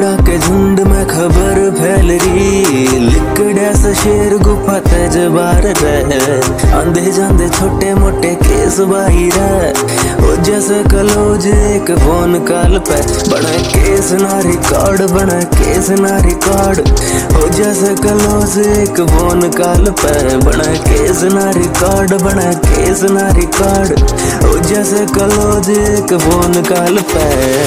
लिकड़ा के झुंड में खबर फैल रही, लिकड़ा से शेर गुफा तेज बार रहे। आंधे जांदे छोटे मोटे केस बाहिर हो, जैसे कलोज एक फोन कॉल पे बना केस ना रिकॉर्ड, बना केस ना रिकॉर्ड हो। जैसे कलोज एक फोन कॉल पे बना केस ना रिकॉर्ड, बना केस ना रिकॉर्ड हो। जैसे कलोज एक फोन कॉल पे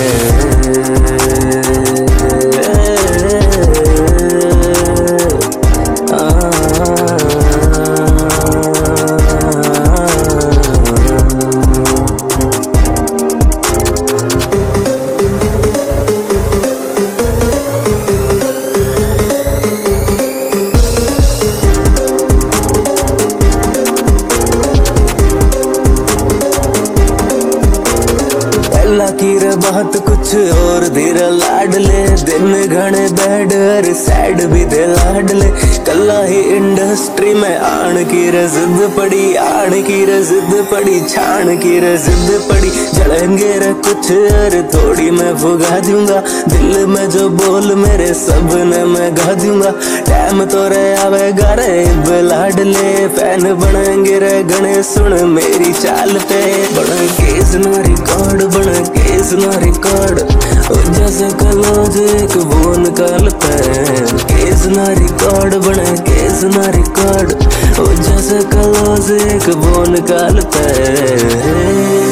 की रे बात कुछ और धीरे लाडले, दिन घने बैड हर सैड भी दे लाडले। कला ही इंडस्ट्री में आन की रे जिद पड़ी, आन की रे जिद पड़ी, छान की रे जिद पड़ी। जड़ेंगे रे कुछ और थोड़ी मैं फुगा दूंगा, दिल में जो बोल मेरे सब ने मैं गा दूंगा। टाइम तो रे आवेगा रे इब लाडले, फैन बनेंगे रे गणे सुन मेरी चाल पे। बना केस ना रिकॉर्ड, बना केस ना रिकॉर्ड हो। जैसे कलोज एक फोन कॉल पे केस ना रिकॉर्ड, बना केस ना रिकॉर्ड हो। जैसे कलोज एक फोन कॉल पे